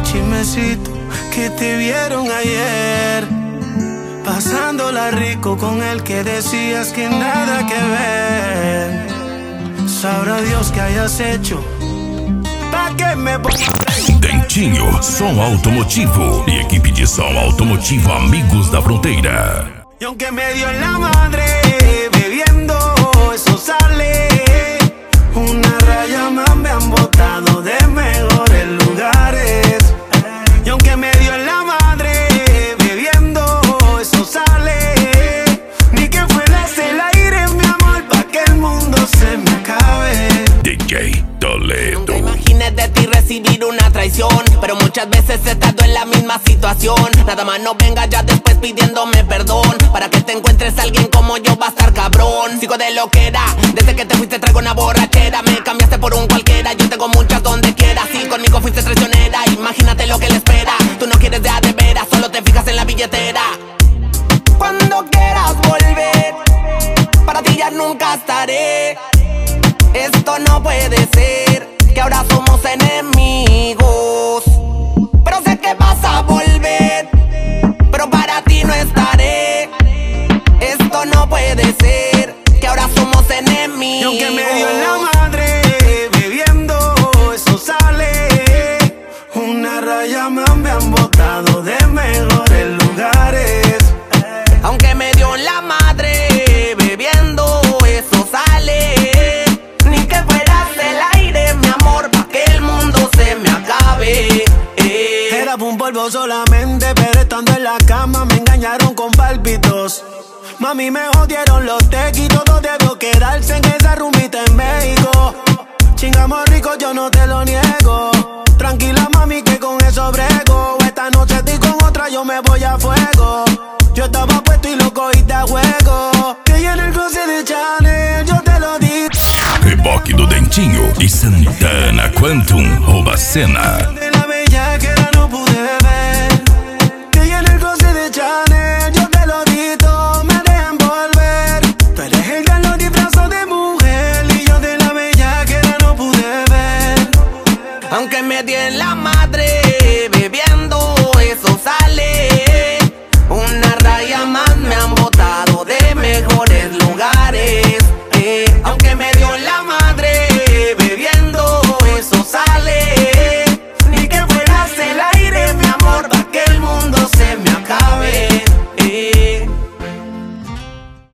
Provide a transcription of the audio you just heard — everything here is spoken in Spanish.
el chismecito que te vieron ayer, pasándola rico con el que decías que nada que ver. Sabrá Dios que hayas hecho pa' que me Dentinho, som automotivo e equipe de som automotivo Amigos da Fronteira. Y aunque me dio en la madre, bebiendo eso sale. Una raya más me han botado de mejores lugares. Y aunque me dio en la madre, bebiendo eso sale. Ni que fueras el aire, mi amor, pa' que el mundo se me acabe. DJ Toledo. Nunca imaginé de ti recibir una traición, pero muchas veces he estado en la misma situación. Nada más no venga ya después pidiéndome perdón. Para que te encuentres a alguien como yo va a estar cabrón. Sigo de lo que era, desde que te fuiste traigo una borrachera. Me cambiaste por un cualquiera, yo tengo muchas donde quiera. Si conmigo fuiste traicionera, imagínate lo que le espera. Tú no quieres de veras, solo te fijas en la billetera. Cuando quieras volver, para ti ya nunca estaré. Esto no puede ser, que ahora somos enemigos. Pero sé que vas a volver, pero para ti no estaré. Esto no puede ser, que ahora somos enemigos. Y aunque me dio en la madre, bebiendo eso sale. Una raya más me han botado de mejores lugares. Aunque me dio en la madre, bebiendo eso sale. Ni que fueras el aire, mi amor, pa' que el mundo se me acabe. Era un polvo solamente, pero estando en la cama me engañaron con pálpitos. Mami, me jodieron los tequis, todo debió quedarse en esa rumita en México. Chingamos rico, yo no te lo niego. Tranquila, mami, que con eso brego. Esta noche estoy con otra, yo me voy a fuego. Yo estaba puesto y lo cogiste a juego. Que yo en el closet de Chanel, yo te lo di. Reboque do Dentinho e Santana Quantum rouba a cena. De la bella que era no pude ver. Que yo en el closet de Chanel, yo te lo di todo, me dejan volver. Tú eres el que los disfrazos de mujer y yo de la bella que era no pude ver. Aunque me di en la madre, bebiendo eso sale. Una raya más me han botado de mejores lugares. Aunque me dio en la madre, bebiendo eso sale. Ni que fueras el aire, mi amor, pa' que el mundo se me acabe.